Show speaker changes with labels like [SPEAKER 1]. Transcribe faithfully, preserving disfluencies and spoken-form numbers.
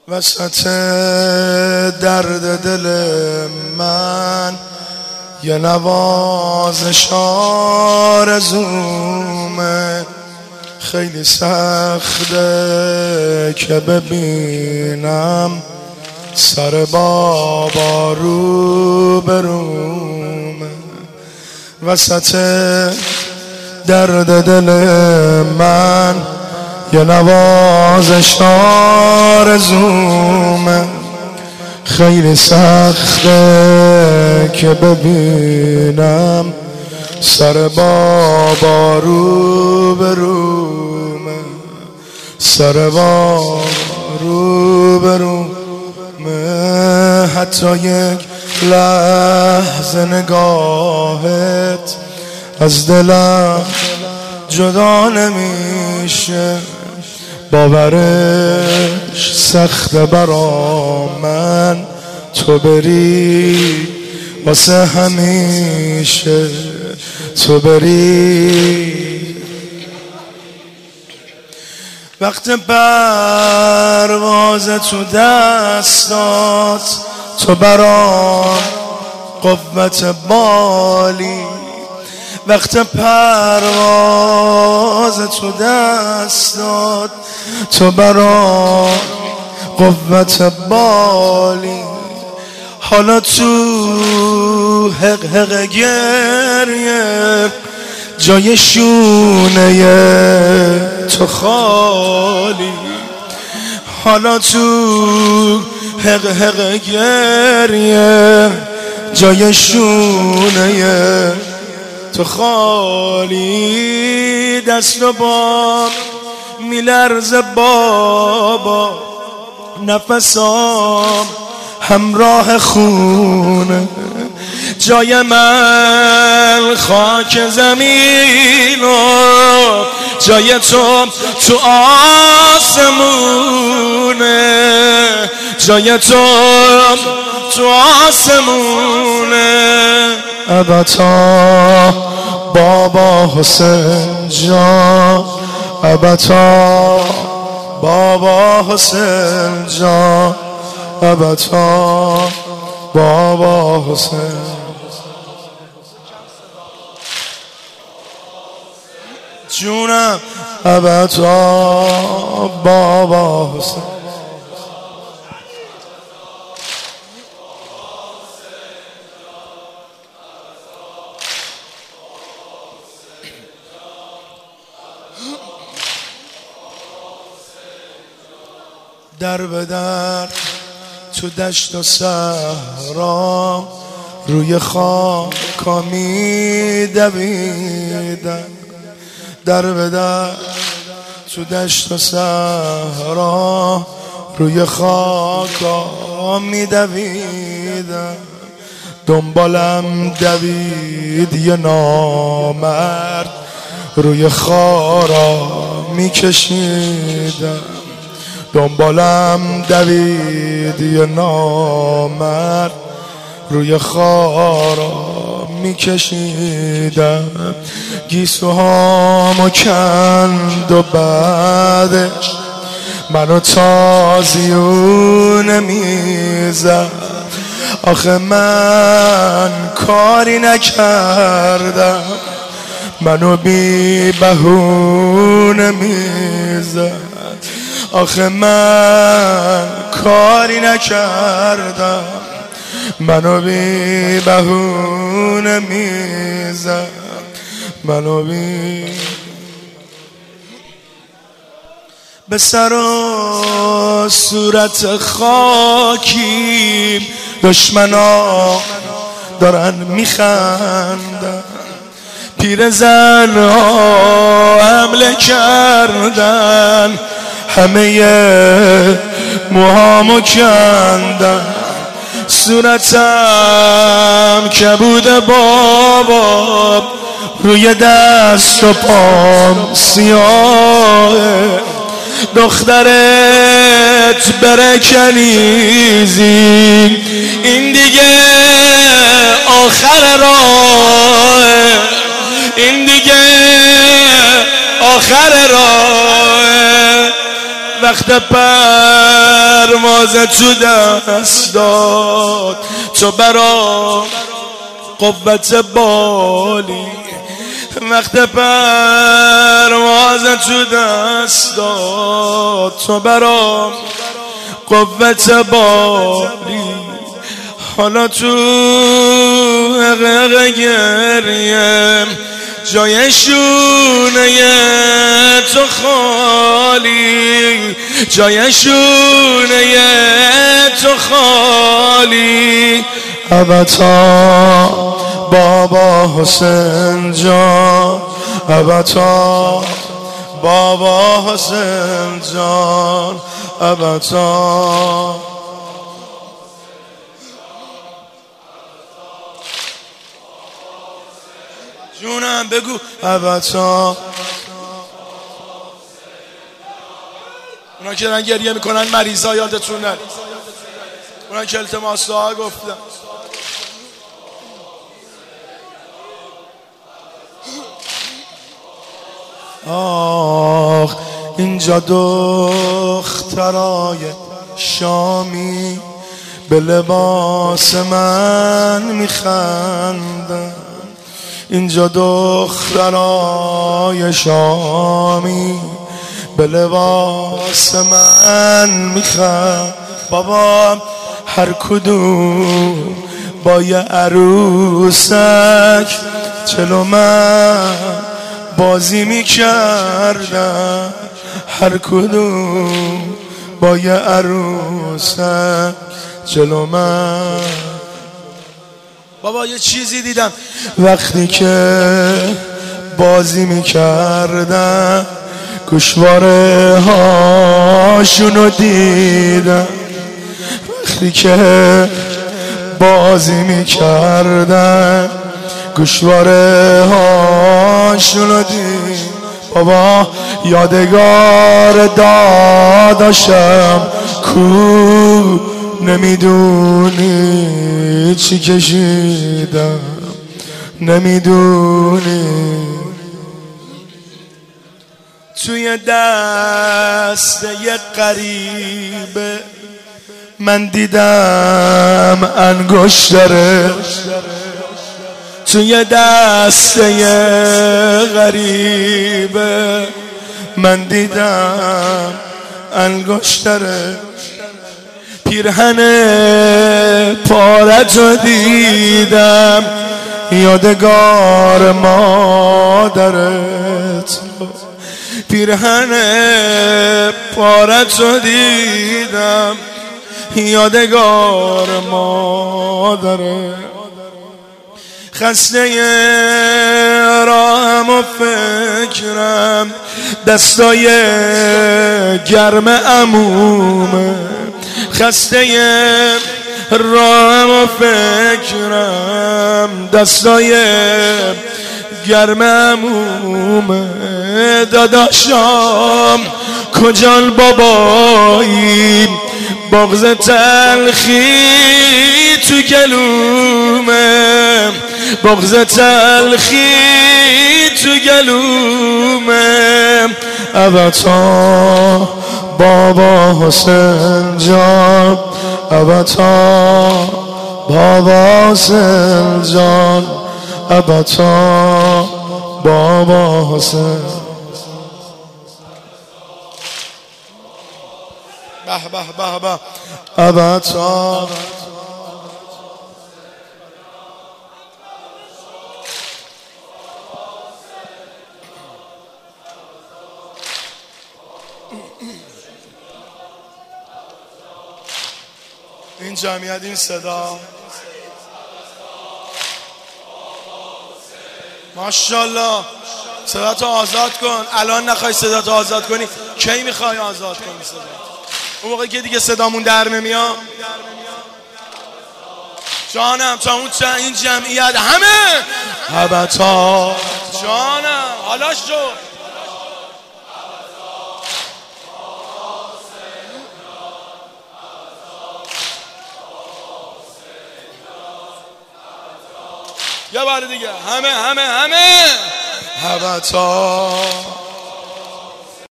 [SPEAKER 1] وسط درد دل من یه نوازش آرزومه، خیلی سخته که ببینم سر بابا رو برومه. وسط درد دل من یه نوازش آرزومه، خیلی سخته که ببینم سر بابا رو برومه، سر بابا رو برومه. حتی یک لحظه نگاهت از دلم جدا نمیشه، باورش سخته برا من تو بری واسه همیشه، تو بری. وقت پرواز تو دستات تو برام قوت بالی، وقت پرواز تو دستات تو برام قوت بالی. حالا تو حق حق گریه جای شونه تو خالی، حالا تو حق حق گریه جای شونه تو خالی. دست و بام میلرزه بابا، نفسام همراه خونه، جای من خاک زمین و جای تو تو آسمونه، جای تو تو آسمونه. ابتا بابا حسین جان، ابتا بابا حسین جان، ابتا بابا حسین جونم، ابتا بابا حسین. در به در تو دشت و صحرا روی خاکا می دویدم، در به در تو دشت و صحرا روی خاکا می دویدم. دنبالم دوید یه نامرد روی خارا می کشیدم، دنبالم دوید یه نامرد روی خارا می کشیدم. گیسوهامو کند و بعدش منو تازیونه میزد. آخه من کاری نکردم، منو بی بهونه میزد. آخه من کاری نکردم، منو بی بهونه میزد، منو بی. به سر و صورت خاکی دشمنا دارن میخندن، پیرزن ها حمله کردن، همه موهامو کندن، صورتم کبود بابا، روی دست و پام سیاه. دخترت بره کنیزی، این دیگه آخر راه، این دیگه آخر راه. وقت پرواز تو دست داد، تو برام قوت بالی. وقت پرواز تو دست داد، تو برام قوت بالی. حالا تو حقیق گریه جای شونه تو خالی، جای شونه تو خالی.
[SPEAKER 2] ابتا بابا حسین جان، ابتا بابا حسین جان، ابتا.
[SPEAKER 1] جونم بگو.
[SPEAKER 2] ابتا
[SPEAKER 1] اونا که دارن گریه میکنن مریضا یادتون نره، اونا که التماس دعا گفتن.
[SPEAKER 2] آخ اینجا دخترای شامی به لباس من میخندن، اینجا دخترای شامی به لباس من میخند. بابا هر کدوم با یه عروسک چلو من بازی میکردن، هر کدوم با یه عروسک جلو من.
[SPEAKER 1] بابا یه چیزی دیدم
[SPEAKER 2] وقتی که بازی میکردن گوشواره هاشونو دیدم، وقتی که بازی میکردن گوشواره هاشونو دیدم. بابا یادگار داداشم کو، نمیدونی چی کشیدم، نمیدونی.
[SPEAKER 1] توی دست یه غریبه
[SPEAKER 2] من دیدم انگشتره،
[SPEAKER 1] توی دست یه غریبه
[SPEAKER 2] من دیدم انگشتره.
[SPEAKER 1] پیرهن پارتو دیدم،
[SPEAKER 2] یادگار مادرت،
[SPEAKER 1] پیرهن پارتو دیدم، یادگار مادرت. خسته راهم و فکرم دستای گرم عمومه، خسته راهم و فکرم دستای گرم عمومه. داداشام کجان بابایی، بغض تلخی تو گلومه، بغض تلخی تو گلومه.
[SPEAKER 2] ابتا بابا حسین جان، ابتا بابا حسین جان، ابتا بابا حسین.
[SPEAKER 1] به به به به.
[SPEAKER 2] ابتا
[SPEAKER 1] این جمعیت، این صدا، ماشاءالله. صداتو آزاد کن. الان نخوای صداتو آزاد کنی کی میخوای آزاد کنی صدا؟ اون موقعی که دیگه صدامون در نمیاد. جانم تا اون این جمعیت همه
[SPEAKER 2] ابتا
[SPEAKER 1] جانم حالا شو. یه بار دیگه همه همه همه
[SPEAKER 2] ابتا